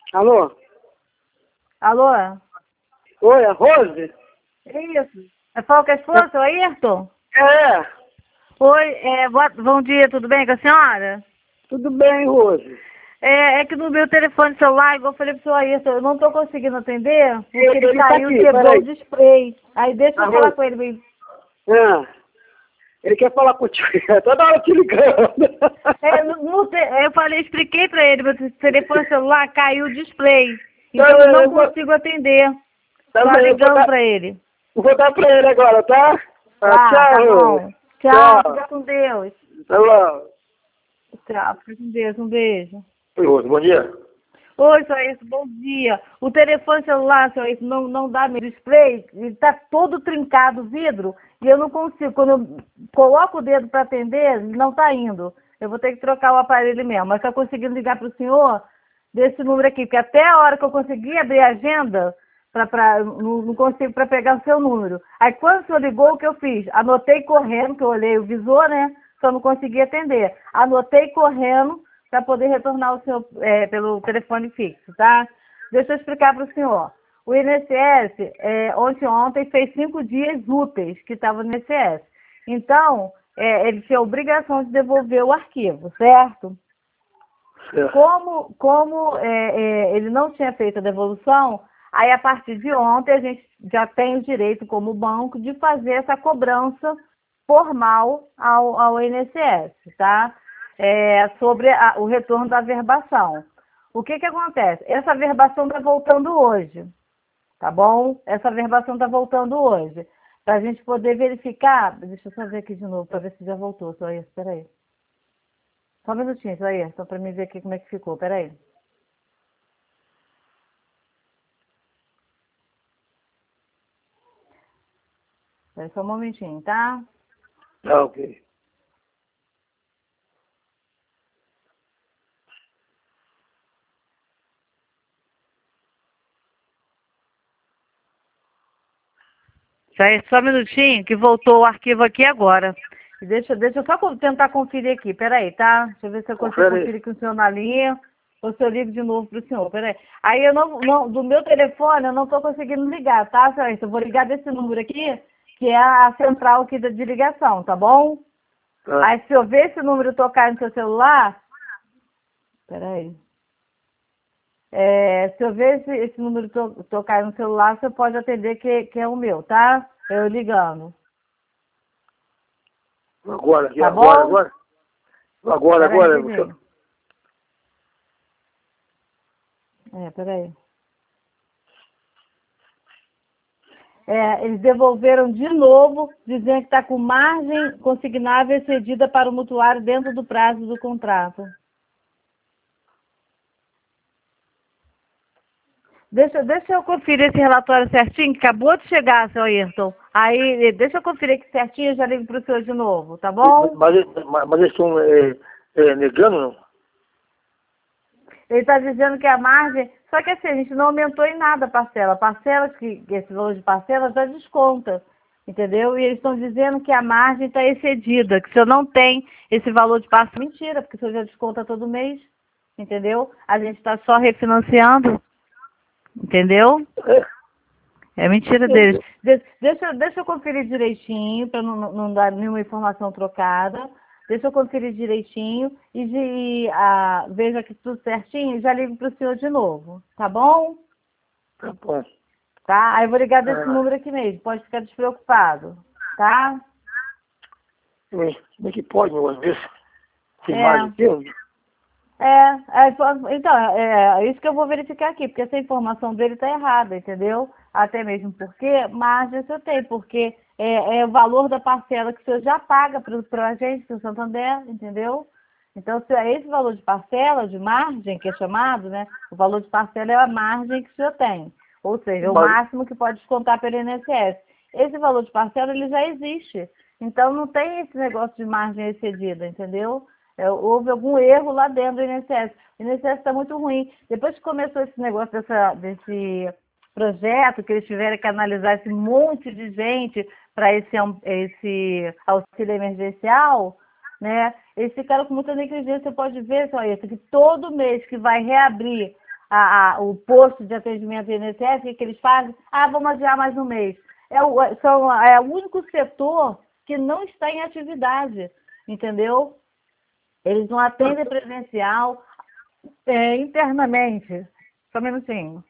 Alô? Alô? Oi, é Rose? Isso. É fala com a esposa, seu Ayrton? É, Oi, bom dia, tudo bem com a senhora? tudo bem, Rose. É que no meu telefone celular, igual eu falei pro seu Ayrton, eu não tô conseguindo atender, porque ele Ele tá caiu e aqui, quebrou o peraí. display. Aí deixa A eu falar Rose. com ele bem. Ah, ele quer falar contigo. Toda hora te ligando. Eu falei, expliquei pra ele, meu telefone celular caiu o display. Então eu Também, não consigo atender. Só também, ligando pra ele. vou dar pra ele agora, tá? Tá Tchau, Rose. bom. Tchau, Tchau. fica com Deus. Tá bom. Tchau, fica com Deus, um beijo. Oi, Rose, bom dia. Oi, seu Ayrton, bom dia. O telefone celular, seu Ayrton, não dá meu display, ele tá todo trincado o vidro e eu não consigo. Quando eu coloco o dedo para atender, ele não tá indo. Eu vou ter que trocar o aparelho mesmo. Mas estou conseguindo ligar para o senhor desse número aqui, porque até a hora que eu consegui abrir a agenda, não consigo para pegar o seu número. Aí quando o senhor ligou, o que eu fiz? Anotei correndo, que eu olhei o visor, né? Só não consegui atender. Anotei correndo para poder retornar o senhor pelo telefone fixo, tá? Deixa eu explicar para o senhor. O INSS, ontem fez 5 dias úteis que estava no INSS. Então, ele tinha a obrigação de devolver o arquivo, certo? Certo. Como ele não tinha feito a devolução, aí a partir de ontem a gente já tem o direito, como banco, de fazer essa cobrança formal ao INSS, tá? Sobre o retorno da averbação. O que acontece? Essa averbação está voltando hoje, tá bom? Essa averbação está voltando hoje. Para a gente poder verificar, deixa eu só ver aqui de novo, para ver se já voltou, só isso, peraí. Só um minutinho, só aí, só para mim ver aqui como é que ficou, peraí. Peraí só um momentinho, tá? Tá, ok. Só um minutinho, que voltou o arquivo aqui agora. Deixa eu só tentar conferir aqui, peraí, tá? Deixa eu ver se eu consigo Confere aí. conferir com o senhor na linha, ou se eu ligo de novo pro senhor, peraí. Aí eu do meu telefone eu não tô conseguindo ligar, tá, senhor? Eu vou ligar desse número aqui, que é a central aqui de ligação, tá bom? Tá. Aí se eu ver esse número tocar no seu celular, peraí. Se eu ver esse número tocar no celular, você pode atender que é o meu, tá? Eu ligando. Agora, aqui, Tá agora, bom? agora. Agora, Peraí, agora. rapidinho. Peraí. Eles devolveram de novo, dizendo que está com margem consignável excedida para o mutuário dentro do prazo do contrato. Deixa eu conferir esse relatório certinho, que acabou de chegar, seu Ayrton. Aí, deixa eu conferir aqui certinho e já ligo para o senhor de novo, tá bom? Mas eles estão negando, não? Ele está dizendo que a margem... Só que assim, a gente não aumentou em nada a parcela. Parcelas, que esse valor de parcela já desconta, entendeu? E eles estão dizendo que a margem está excedida, que o senhor não tem esse valor de parcela. Mentira, porque o senhor já desconta todo mês, entendeu? A gente está só refinanciando, entendeu? É mentira deles. É. Deixa eu conferir direitinho, para não dar nenhuma informação trocada. Deixa eu conferir direitinho e veja que tudo certinho e já ligo para o senhor de novo. Tá bom? Tá bom. Tá? Aí eu vou ligar desse Ah, número aqui mesmo. Pode ficar despreocupado. Tá? como é que pode, meu Deus? Que É. imagem tem? Então, é isso que eu vou verificar aqui, porque essa informação dele está errada, entendeu? Até mesmo porque margem você tem, porque é o valor da parcela que o senhor já paga para a gente, para o Santander, entendeu? Então, se é esse valor de parcela, de margem, que é chamado, né? O valor de parcela é a margem que o senhor tem, ou seja, é o Mas, máximo que pode descontar pelo INSS. Esse valor de parcela, ele já existe. Então, não tem esse negócio de margem excedida, entendeu? Houve algum erro lá dentro do INSS. O INSS está muito ruim. Depois que começou esse negócio desse projeto, que eles tiveram que analisar esse monte de gente para esse auxílio emergencial, né? Eles ficaram com muita negligência. Você pode ver só isso, que todo mês que vai reabrir o posto de atendimento do INSS, o que, que eles fazem? Ah, vamos adiar mais um mês. É o único setor que não está em atividade, entendeu? Eles não atendem presencial, internamente. Só um minutinho.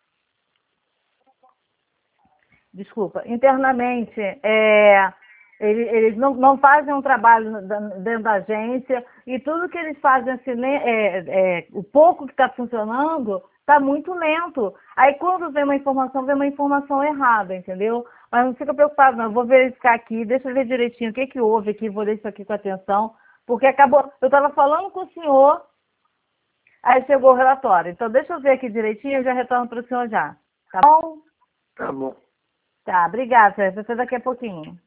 Desculpa. Internamente, eles não fazem um trabalho dentro da agência e tudo que eles fazem, assim, o pouco que está funcionando, está muito lento. Aí quando vem uma informação errada, entendeu? Mas não fica preocupado, não. Eu vou verificar aqui, deixa eu ver direitinho o que, que houve aqui, vou ler isso aqui com atenção, porque acabou. Eu estava falando com o senhor, aí chegou o relatório. Então deixa eu ver aqui direitinho, eu já retorno para o senhor já. Tá bom? Tá bom. Tá, obrigada, Sérgio. Até daqui a pouquinho.